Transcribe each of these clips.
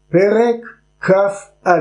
פרק כ"א.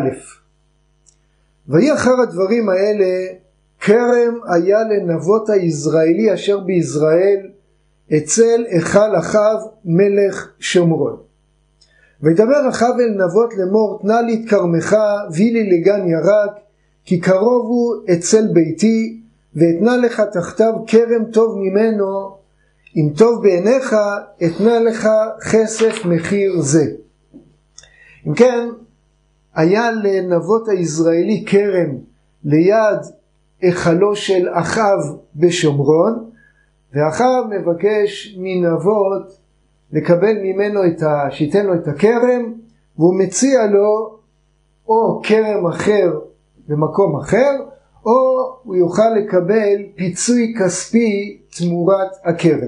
ויהי אחר הדברים האלה כרם היה לנבות היזרעאלי אשר ביזרעאל אצל היכל אחאב מלך שומרון. וידבר אחאב אל נבות לאמור, תנה לי את כרמך ויהי לי לגן ירק, כי קרוב הוא אצל ביתי, ואתנה לך תחתיו כרם טוב ממנו, אם טוב בעיניך אתנה לך כסף מחיר זה. אם כן, היה לנבות היזרעאלי כרם ליד היכלו של אחאב בשומרון, ואחאב מבקש מנבות לקבל ממנו שייתן לו את הכרם, והוא מציע לו או כרם אחר במקום אחר, או הוא יוכל לקבל פיצוי כספי תמורת הכרם.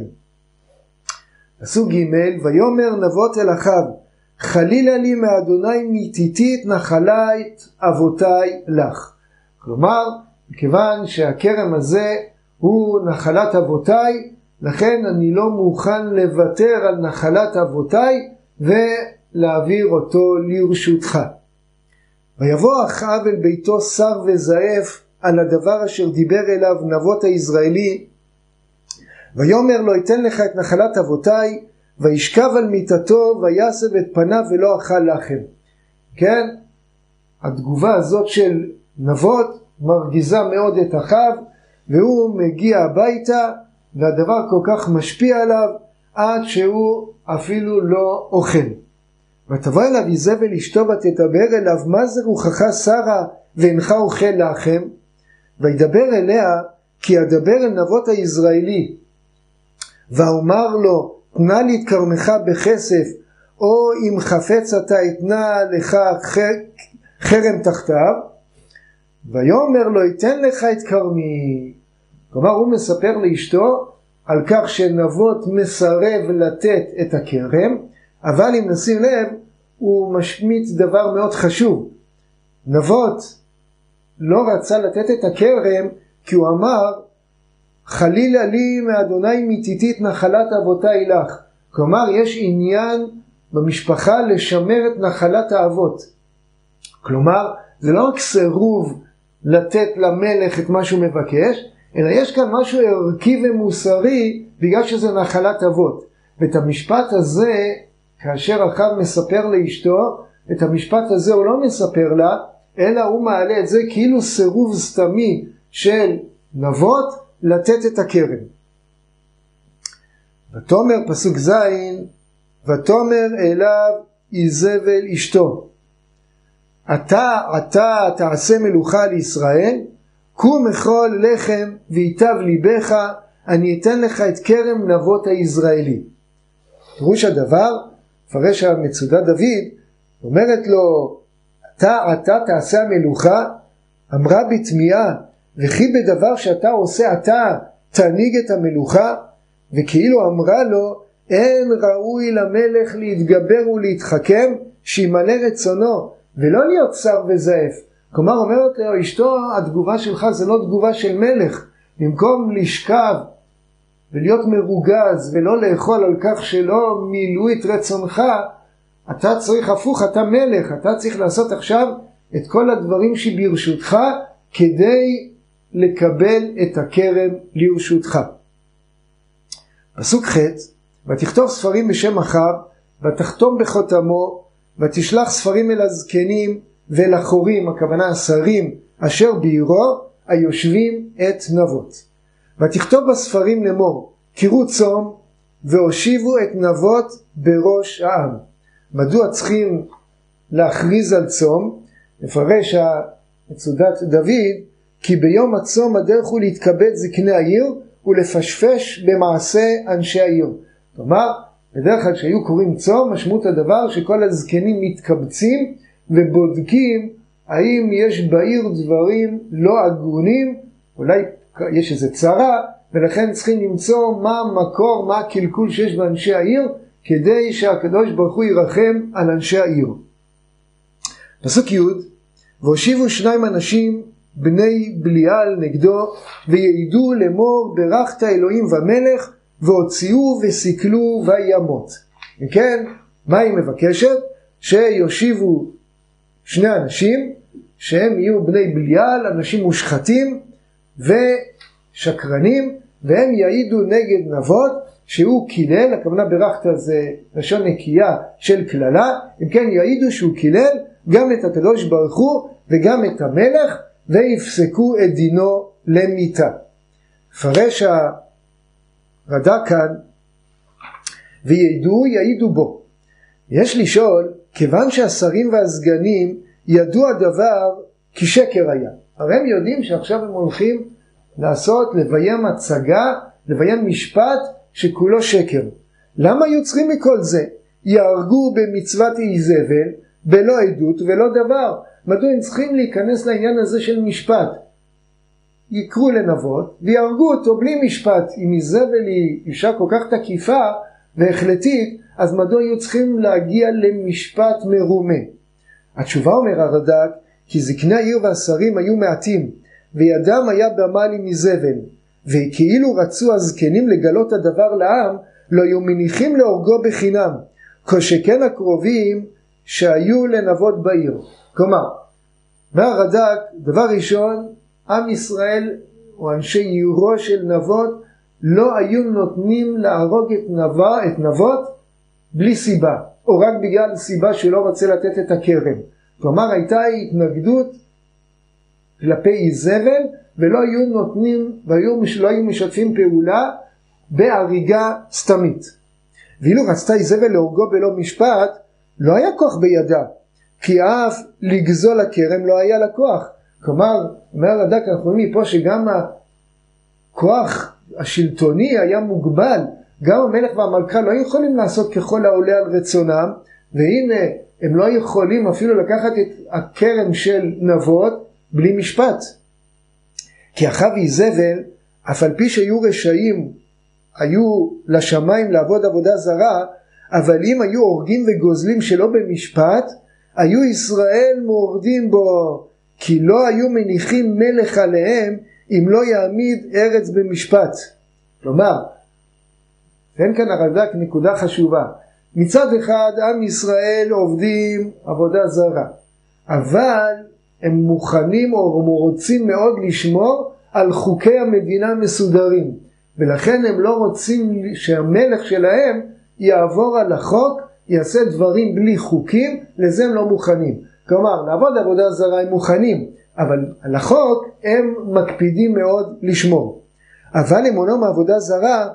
פסוק ג' ויאמר נבות אל אחאב, חלילה לי מאדוני מיתיתי את נחלת אבותיי לך. כלומר, מכיוון שהכרם הזה הוא נחלת אבותיי, לכן אני לא מוכן לוותר על נחלת אבותיי ולהעביר אותו לרשותך. ויבוא אחאב אל ביתו שר וזעף על הדבר אשר דיבר אליו נבות היזרעאלי, ויאמר לו, אתן לך את נחלת אבותיי, וישכב על מיטתו ויסב את פניו ולא אכל לחם. כן, התגובה הזאת של נבות מרגיזה מאוד את אחאב, והוא מגיע הביתה והדבר כל כך משפיע עליו עד שהוא אפילו לא אוכל. ותבוא אליו איזבל אשתו ותדבר אליו, מה זה רוחך שרה ואינך אוכל לחם? וידבר אליה, כי אדבר אל נבות היזרעאלי ואומר לו, תנה לי את כרמך בכסף, או אם חפץ אתה אתנה לך חרם תחתיו. ויאמר לו, אתן לך את כרמי. כלומר, הוא מספר לאשתו על כך שנבות מסרב לתת את הכרם, אבל אם נשים לב, הוא משמיט דבר מאוד חשוב. נבות לא רצה לתת את הכרם כי הוא אמר, חלילה לי מאדוני מיתיתי את נחלת אבותיי לך. כלומר, יש עניין במשפחה לשמר את נחלת האבות. כלומר, זה לא רק סירוב לתת למלך את מה שהוא מבקש, אלא יש כאן משהו ערכי ומוסרי בגלל שזה נחלת אבות. ואת המשפט הזה, כאשר אחאב מספר לאשתו, את המשפט הזה הוא לא מספר לה, אלא הוא מעלה את זה כאילו סירוב סתמי של נבות לתת את הכרם. ותאמר פסוק ז' ותאמר אליו איזבל אשתו, אתה תעשה מלוכה על ישראל, קום אכול לחם ויטב ליבך, אני אתן לך את כרם נבות היזרעאלי. פירוש הדבר, פרש המצודת דוד, אומרת לו, אתה תעשה המלוכה, אמרה בתמיהה, וכי בדבר שאתה עושה אתה תנהיג את המלוכה, וכאילו אמרה לו, אין ראוי למלך להתגבר ולהתחכם, שימלא רצונו, ולא להיות שר וזעף. כלומר, אומרת לו, אשתו, התגובה שלך זה לא תגובה של מלך. במקום לשכב ולהיות מרוגז ולא לאכול על כך שלא מילאו את רצונך, אתה צריך הפוך, אתה מלך, אתה צריך לעשות עכשיו את כל הדברים שברשותך כדי לקבל את הכרם לרשותך. פסוק ח' ותכתוב ספרים בשם אחאב ותחתום בחותמו ותשלח ספרים אל הזקנים ואל החורים, הכוונה השרים אשר בעירו היושבים את נבות. ותכתוב בספרים לאמור, קראו צום והושיבו את נבות בראש העם. מדוע צריכים להכריז על צום? מפרש מצודת דוד, כי ביום הצום הדרך הוא להתכבד זקני העיר ולפשפש במעשה אנשי העיר. כלומר, בדרך כלל שהיו קוראים צום, משמעות הדבר שכל הזקנים מתקבצים ובודקים האם יש בעיר דברים לא הגונים, אולי יש איזה צרה, ולכן צריכים למצוא מה המקור, מה הקלקול שיש באנשי העיר, כדי שהקדוש ברוך הוא ירחם על אנשי העיר. פסוק י' והושיבו 2 אנשים בני בליעל נגדו, ויעידו לאמור ברכת אלוהים ומלך, והוציאו וסיכלו וימות. וכן, מה היא מבקשת? שיושיבו שני אנשים שהם יהיו בני בליעל, אנשים מושחתים ושקרנים, והם יעידו נגד נבות שהוא קילל, הכוונה ברכת זה לשון נקייה של כללה, אם כן יעידו שהוא קילל גם את הקדוש ברוך הוא וגם את המלך, ויפסקו את דינו למיתה. פרש הרד"ק כאן, יעידו בו. יש לשאול, כיוון שהשרים והסגנים ידעו הדבר כי שקר היה. הרי הם יודעים שעכשיו הם הולכים לעשות, לביים הצגה, לביים משפט שכולו שקר. למה היו צריכים מכל זה? יהרגו במצוות איזבל, בלא עדות ולא דבר. מדוע הם צריכים להיכנס לעניין הזה של משפט? יקרו לנבות ויהרגו אותו בלי משפט. אם איזבל היא אישה כל כך תקיפה והחלטית, אז מדוע היו צריכים להגיע למשפט מרומה? התשובה אומר הרד"ק, כי זקני העיר והשרים היו מעטים, וידם היה בעמל עם איזבל, וכאילו רצו הזקנים לגלות הדבר לעם, לא היו מניחים להורגו בחינם, כל שכן הקרובים שהיו לנבות בעיר. כלומר, מהרד"ק, דבר ראשון, עם ישראל או אנשי עירו של נבות לא היו נותנים להרוג את נבות בלי סיבה, או רק בגלל סיבה שלא רוצה לתת את הכרם. כלומר, הייתה התנגדות כלפי איזבל, ולא היו נותנים, ולא היו משתפים פעולה בהריגה סתמית. ואילו רצתה איזבל להורגו בלא משפט, לא היה כוח בידה, כי אף לגזול הכרם לא היה לה כוח. כלומר, אומר הרד"ק, אנחנו רואים מפה שגם הכוח השלטוני היה מוגבל, גם המלך והמלכה לא יכולים לעשות ככל העולה על רצונם, והנה הם לא יכולים אפילו לקחת את הכרם של נבות בלי משפט. כי אחאב ואיזבל, אף על פי שהיו רשעים, היו לשמיים לעבוד עבודה זרה, אבל אם היו הורגים וגוזלים שלא במשפט, היו ישראל מורדים בו, כי לא היו מניחים מלך עליהם אם לא יעמיד ארץ במשפט. כלומר, אין כאן הרד"ק נקודה חשובה. מצד אחד עם ישראל עובדים עבודה זרה, אבל הם מוכנים או רוצים מאוד לשמור על חוקי המדינה מסודרים, ולכן הם לא רוצים שהמלך שלהם יעבור על החוק, יעשה דברים בלי חוקים, לזה הם לא מוכנים. כלומר, לעבוד עבודה זרה הם מוכנים, אבל על החוק הם מקפידים מאוד לשמור. אבל למונעם מעבודה זרה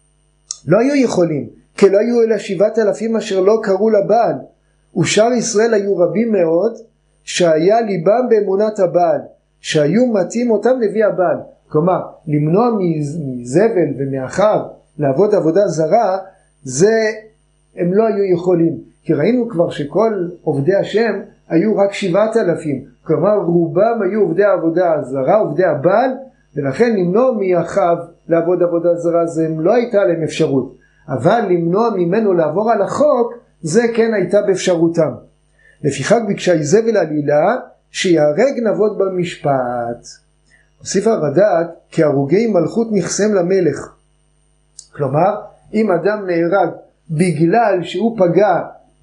לא היו יכולים, כי לא היו אלא 7,000 אשר לא קראו לבעל, ושאר ישראל היו רבים מאוד, שהיה ליבם באמונת הבעל, שהיו מתאים אותם נביא הבעל. כלומר, למנוע מזבל ומאחיו לעבוד עבודה זרה, זה הם לא היו יכולים. כי ראינו כבר שכל עובדי השם היו רק 7,000. כלומר, רובם היו עובדי העבודה הזרה, עובדי הבעל, ולכן למנוע מאחיו לעבוד עבודה זרה, זה לא הייתה להם אפשרות. אבל למנוע ממנו לעבור על החוק, זה כן הייתה באפשרותם. לפיכך ביקשה איזבל עלילה שיהרג נבות במשפט. הוסיף הרד"ק, כי הרוגי מלכות נכסם למלך. כלומר, אם אדם נהרג בגלל שהוא פגע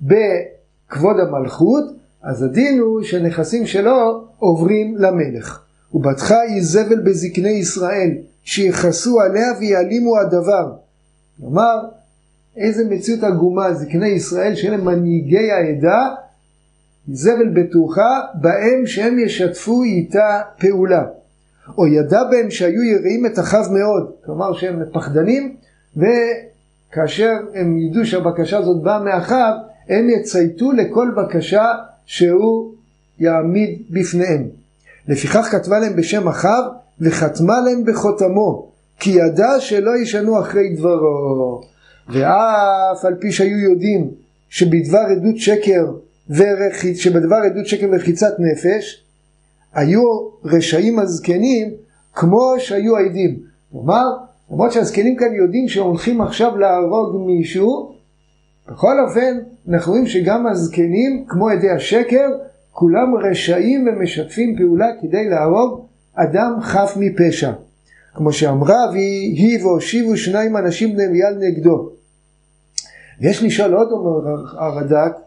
בכבוד המלכות, אז הדין הוא שנכסים שלו עוברים למלך. ובטחה איזבל בזקני ישראל שיחסו עליה ויעלימו הדבר. כלומר, איזה מציאות עגומה, זקני ישראל שהם מנהיגי העדה, איזבל בטוחה בהם שהם ישתפו איתה פעולה. או ידע בהם שהיו יראים את אחיו מאוד, כלומר שהם פחדנים, וכאשר הם ידעו שהבקשה הזאת באה מאחיו, הם יצייתו לכל בקשה שהוא יעמיד בפניהם. לפיכך כתבה להם בשם אחיו וחתמה להם בחותמו, כי ידע שלא ישנו אחרי דברו. ואף על פי שהיו יודעים שבדבר עדות שקר ורחיצת נפש, היו רשעים הזקנים כמו שהיו עדים. כלומר, למרות שהזקנים כאן יודעים שהולכים עכשיו להרוג מישהו, בכל אופן אנחנו רואים שגם הזקנים כמו עדי השקר כולם רשעים ומשתפים פעולה כדי להרוג אדם חף מפשע. כמו שאמרה והיא והושיבו 2 אנשים בני בליעל נגדו. יש לשאול עוד, אומר הרד"ק,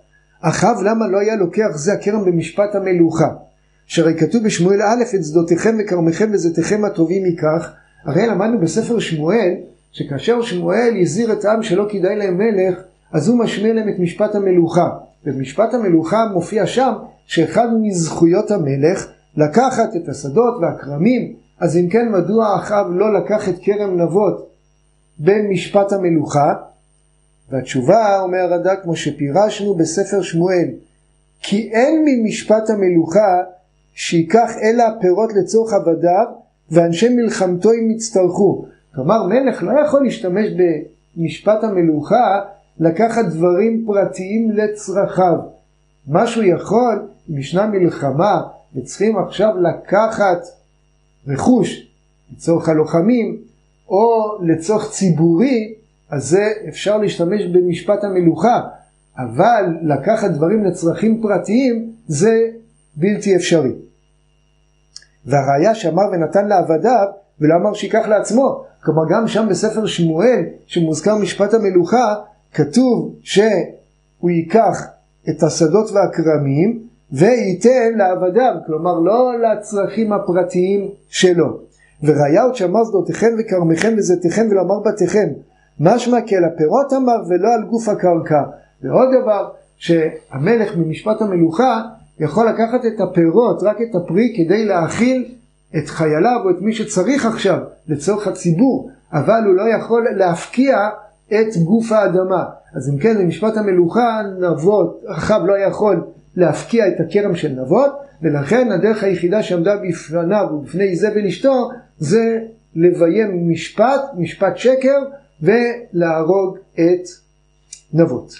אחאב למה לא היה לוקח זה הכרם במשפט המלוכה? שהרי כתוב בשמואל א' את שדותיכם וכרמיכם וזיתיכם הטובים מכך. הרי למדנו בספר שמואל שכאשר שמואל הזהיר את העם שלא כדאי להם מלך, אז הוא משמיע להם את משפט המלוכה. במשפט המלוכה מופיע שם שאחד מזכויות המלך לקחת את השדות והכרמים. אז אם כן, מדוע אחאב לא לקח את כרם נבות במשפט המלוכה? והתשובה, אומר הרד"ק, כמו שפירשנו בספר שמואל, כי אין ממשפט המלוכה שיקח אלא הפירות לצורך עבדיו ואנשי מלחמתו אם יצטרכו. כלומר, מלך לא יכול להשתמש במשפט המלוכה לקחת דברים פרטיים לצרכיו. מה שהוא יכול, אם ישנה מלחמה וצריכים עכשיו לקחת רכוש לצורך הלוחמים או לצורך ציבורי, אז זה אפשר להשתמש במשפט המלוכה, אבל לקחת דברים לצרכים פרטיים זה בלתי אפשרי. והראיה שאמר ונתן לעבדיו ולא אמר שיקח לעצמו, כלומר גם שם בספר שמואל שמוזכר משפט המלוכה כתוב שהוא ייקח את השדות והכרמים וייתן לעבדיו, כלומר לא לצרכים הפרטיים שלו. וראיה עוד שאמר שדותיכם וכרמיכם וזיתיכם ולא אמר בתיכם, משמע כי על הפירות אמר ולא על גוף הקרקע. ועוד דבר, שהמלך במשפט המלוכה יכול לקחת את הפירות, רק את הפרי, כדי להאכיל את חייליו או את מי שצריך עכשיו לצורך הציבור, אבל הוא לא יכול להפקיע את גוף האדמה. אז אם כן, במשפט המלוכה נבות, אחאב לא יכול להפקיע את הכרם של נבות, ולכן הדרך היחידה שעמדה בפניו ובפני איזבל אשתו זה לביים משפט שקר ולהרוג את נבות.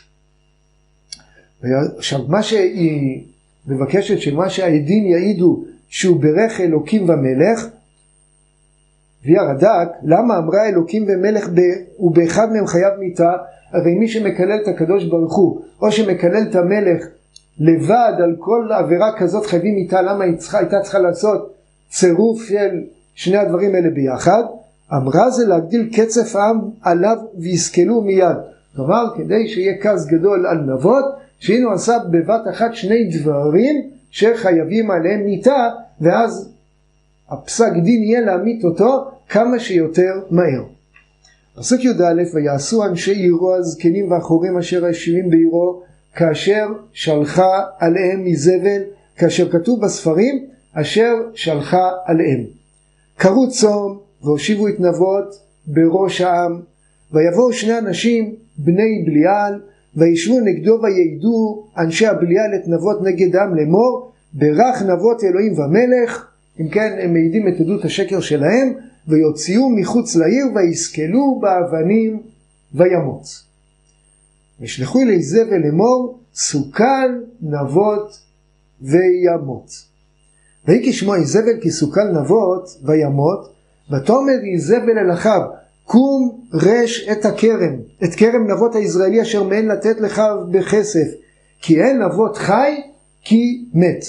עכשיו מה שהיא מבקשת שמה שהעדים יעידו שהוא ברך אלוקים ומלך, והיא הרד"ק, למה אמרה אלוקים ומלך ובאחד מהם חייב מיתה? הרי מי שמקלל את הקדוש ברוך הוא או שמקלל את המלך לבד על כל עבירה כזאת חייבים מיתה. למה הייתה צריכה לעשות צירוף של שני הדברים האלה ביחד? אמרה זה להגדיל קצף העם עליו ויסכלו מיד. כלומר כדי שיהיה כעס גדול על נבות, שהנה עשה בבת אחת שני דברים שחייבים עליהם מיתה, ואז הפסק דין יהיה להמית אותו כמה שיותר מהר. פסוק י"א, ויעשו אנשי עירו הזקנים והחורים אשר היושבים בעירו כאשר שלחה עליהם איזבל, כאשר כתוב בספרים אשר שלחה עליהם. קראו צום והושיבו את נבות בראש העם, ויבואו שני אנשים בני בליעל וישבו נגדו ויעידו אנשי הבליעל את נבות נגד העם לאמור, ברך נבות אלוהים ומלך. אם כן, הם מעידים את עדות השקר שלהם, ויוציאו מחוץ לעיר ויסכלו באבנים וימוץ. ושלחו אל איזבל לאמור, סוכל נבות וימוץ. ויהי כשמוע איזבל כי סוכל נבות וימות, ותאמר איזבל אל אחאב, קום רש את הכרם, את כרם נבות הישראלי אשר מעין לתת לך בכסף, כי אין נבות חי כי מת.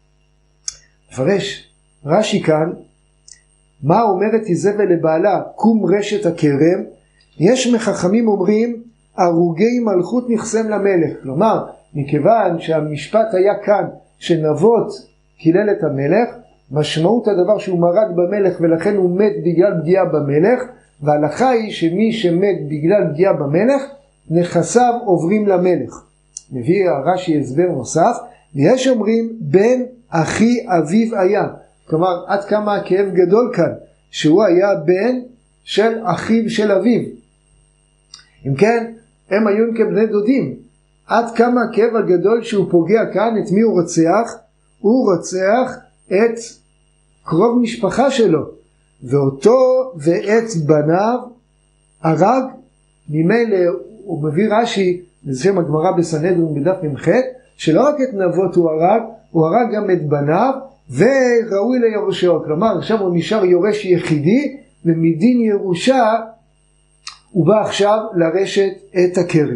מפרש רש"י כאן, מה אומרת איזבל לבעלה, קום רש את הכרם? יש מחכמים אומרים, הרוגי מלכות נחסם למלך. כלומר, מכיוון שהמשפט היה כאן שנבות קילל את המלך, משמעות הדבר שהוא מרד במלך ולכן הוא מת בגלל פגיעה במלך, וההלכה היא שמי שמת בגלל פגיעה במלך, נכסיו עוברים למלך. מביא רש"י הסבר נוסף, ויש אומרים בן אחי אביו היה. כלומר, עד כמה הכאב גדול כאן, שהוא היה בן של אחיו של אביו. אם כן, הם היו כבני דודים. עד כמה הכאב הגדול שהוא פוגע כאן, את מי הוא רוצח? הוא רוצח את קרוב משפחה שלו, ואותו ואת בניו הרג. ממילא הוא מביא רש"י, לשם הגמרא בסנהדרין בדף מ"ח, שלא רק את נבות הוא הרג גם את בניו, וראוי ליורשו. כלומר, עכשיו הוא נשאר יורש יחידי, ומדין ירושה הוא בא עכשיו לרשת את הכרם.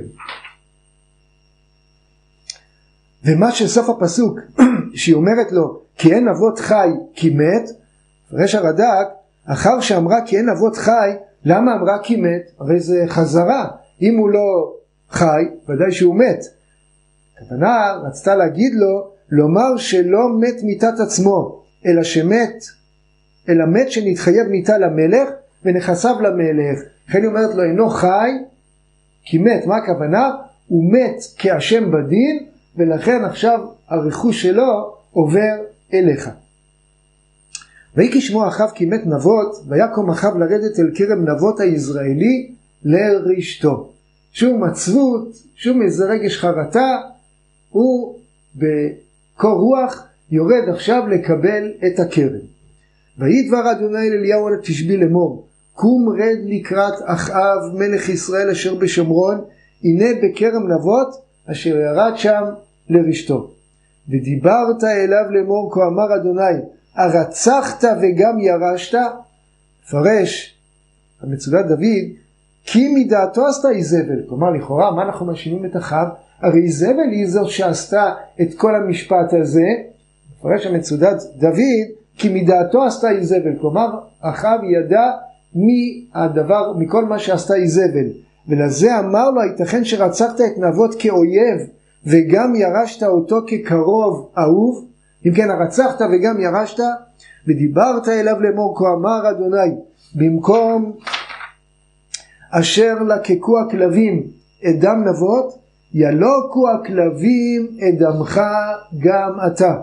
ומה שסוף הפסוק שהיא אומרת לו כי אין נבות חי כי מת, פרש הרד"ק, אחר שאמרה כי אין נבות חי, למה אמרה כי מת? הרי זה חזרה, אם הוא לא חי ודאי שהוא מת. הכוונה רצתה להגיד לו, לומר שלא מת מיתת עצמו, אלא מת שנתחייב מיתה למלך ונכסיו למלך. לכן היא אומרת לו, אינו חי כי מת. מה הכוונה? הוא מת כאשם בדין, ולכן עכשיו הרכוש שלו עובר אליך. ויהי כשמוע אחאב כי מת נבות, ויקום אחאב לרדת אל כרם נבות היזרעאלי לרשתו. שום עצבות, שום איזה רגש חרטה, הוא בקור רוח יורד עכשיו לקבל את הכרם. ויהי דבר אדוני אל אליהו אל תשבי לאמור, קום רד לקראת אחאב מלך ישראל אשר בשומרון, הנה בכרם נבות אשר ירד שם לרשתו. ודיברת אליו לאמור, כה אמר אדוני, הרצחת וגם ירשת? פרש המצודת דוד, כי מדעתו עשתה איזבל. כלומר, לכאורה, מה אנחנו מאשימים את אחאב? הרי איזבל היא זו שעשתה את כל המשפט הזה. פרש המצודת דוד, כי מדעתו עשתה איזבל. כלומר, אחאב ידע מכל מה שעשתה איזבל. ולזה אמר לו, ייתכן שרצחת את נבות כאויב, וגם ירשת אותו כקרוב אהוב? אם כן, הרצחת וגם ירשת? ודיברת אליו לאמור, כה אמר אדוני, במקום אשר לקקו הכלבים את דם נבות, ילוקו הכלבים את דמך גם אתה.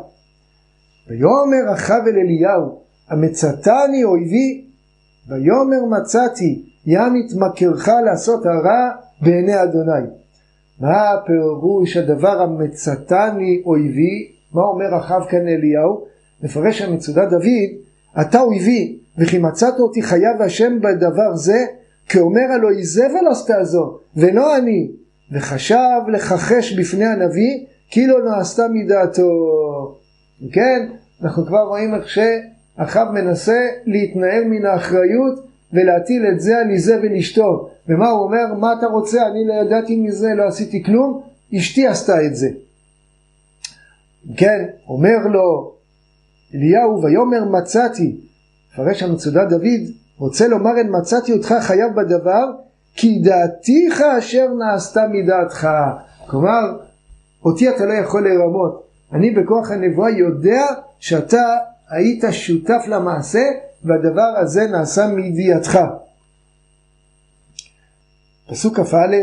ויאמר אחאב אל אליהו, המצאתני אויבי? ויאמר מצאתי, ים יתמכרך לעשות הרע בעיני אדוני. מה פירוש הדבר המצאתני אויבי? מה אומר אחאב כאן אליהו? מפרש המצודת דוד, אתה אויבי, וכי מצאת אותי חייב השם בדבר זה, כי אומר הלא איזבל עשתה זו, ולא אני. וחשב לכחש בפני הנביא, כי לא נעשתה מדעתו. כן, אנחנו כבר רואים איך שאחאב מנסה להתנער מן האחריות, ולהטיל את זה על איזבל אשתו. ומה הוא אומר? מה אתה רוצה? אני לא ידעתי מזה, לא עשיתי כלום, אשתי עשתה את זה. כן, אומר לו אליהו, ויאמר מצאתי. פרש המצודת דוד רוצה לומר, אין מצאתי אותך חייב בדבר, כי דעתיך אשר נעשתה מדעתך. כלומר, אותי אתה לא יכול לרמות. אני בכוח הנבואה יודע שאתה היית שותף למעשה, והדבר הזה נעשה מידיעתך. פסוק כ"א,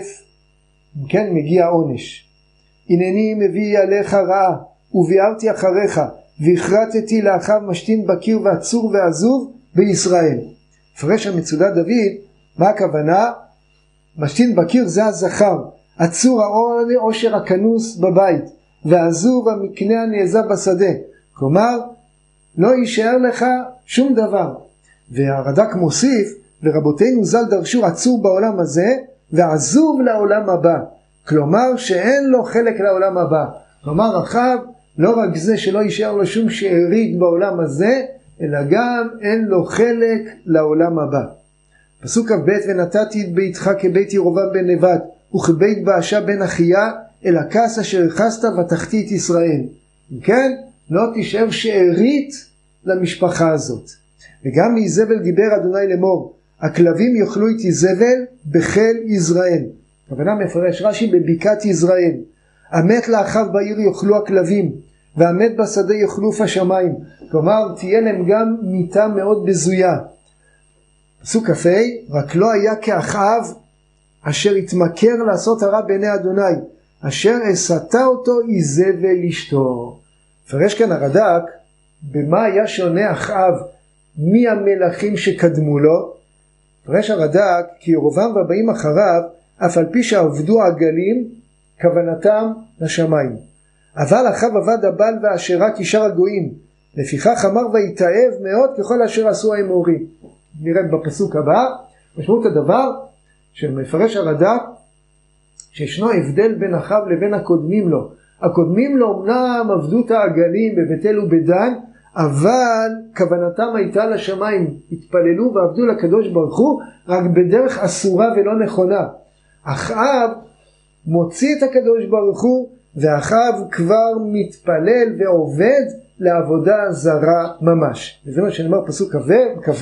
כן, מגיע עונש. הנני מביא עליך רעה, וביארתי אחריך, והכרתתי לאחאב משתין בקיר ועצור ועזוב בישראל. פרש המצודת דוד, מה הכוונה? משתין בקיר זה הזכר, עצור העושר הכנוס בבית, ועזוב המקנה הנעזב בשדה. כלומר, לא יישאר לך שום דבר. והרד"ק מוסיף, ורבותינו ז"ל דרשו עצור בעולם הזה, ועזוב לעולם הבא. כלומר שאין לו חלק לעולם הבא. כלומר אחאב, לא רק זה שלא יישאר לו שום שארית בעולם הזה, אלא גם אין לו חלק לעולם הבא. פסוק כ"ב, ונתתי את ביתך כבית ירבעם בן נבט, וכבית באשה בן אחיה, אל הכס אשר הכסת ותחתי את ישראל. כן, לא תישאר שארית למשפחה הזאת. וגם מאיזבל דיבר אדוני לאמור, הכלבים יאכלו את איזבל בחיל יזרעאל. הכוונה מפרש רש"י בבקעת יזרעאל. המת לאחאב בעיר יאכלו הכלבים, והמת בשדה יאכלו השמיים. כלומר, תהיה להם גם מיתה מאוד בזויה. פסוק כ"ה, רק לא היה כאחאב אשר התמכר לעשות הרע בעיני אדוני, אשר הסתה אותו איזבל אשתו. פרש כאן הרד"ק, במה היה שונה אחאב מהמלכים שקדמו לו? פרש הרד"ק, כי ירבעם והבאים אחריו, אף על פי שעבדו העגלים, כוונתם לשמיים. אבל אחאב עבד הבעל והאשרה כשאר הגויים, לפיכך אמר ויתאהב מאוד ככל אשר עשו האמורים. נראה בפסוק הבא, משמעות הדבר שמפרש הרד"ק, שישנו הבדל בין אחאב לבין הקודמים לו. הקודמים לו אמנם עבדו את העגלים בבית-אל ובדן, אבל כוונתם הייתה לשמיים, התפללו ועבדו לקדוש ברוך הוא, רק בדרך אסורה ולא נכונה. אחאב מוציא את הקדוש ברוך הוא, ואחאב כבר מתפלל ועובד לעבודה זרה ממש. וזה מה שנאמר פסוק כ"ו,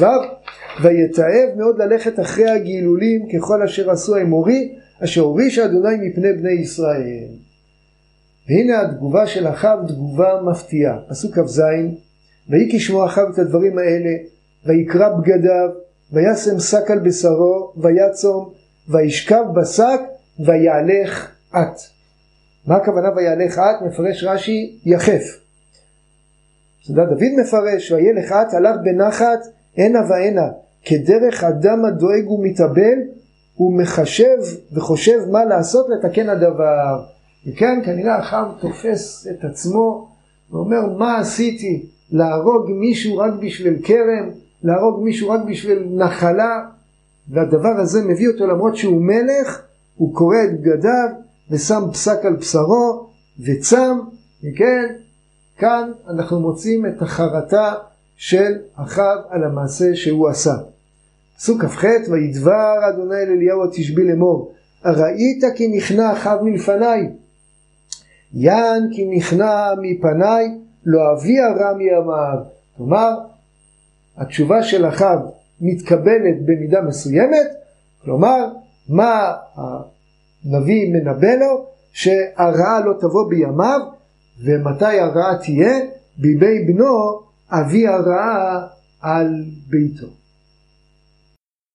ויתאהב מאוד ללכת אחרי הגילולים ככל אשר עשו האמורי, אשר הוריש אדוני מפני בני ישראל. והנה התגובה של אחאב תגובה מפתיעה. פסוק כ"ז, ויהי כשמוע אחאב את הדברים האלה, ויקרע בגדיו, וישם שק על בשרו, ויצום, וישכב בשק, ויהלך אט. מה הכוונה ויהלך אט? מפרש רש"י יחף. דוד מפרש, וילך אט, הלך בנחת הנה והנה, כדרך אדם הדואג ומתאבל, הוא מחשב וחושב מה לעשות לתקן הדבר. וכאן כנראה אחאב תופס את עצמו ואומר, מה עשיתי? להרוג מישהו רק בשביל כרם, להרוג מישהו רק בשביל נחלה, והדבר הזה מביא אותו, למרות שהוא מלך, הוא קורא את בגדיו ושם פסק על בשרו וצם. וכן, כאן אנחנו מוצאים את החרטה של אחאב על המעשה שהוא עשה. פסוק כ"ח, וידבר אדוני אל אליהו התשבי לאמור, הראית כי נכנע אחאב מלפניי, יען כי נכנע מפניי, לא אביא הרע מימיו. כלומר, התשובה של אחאב מתקבלת במידה מסוימת, כלומר, מה הנביא מנבא לו? שהרעה לא תבוא בימיו, ומתי הרעה תהיה? בימי בנו אביא הרעה על ביתו.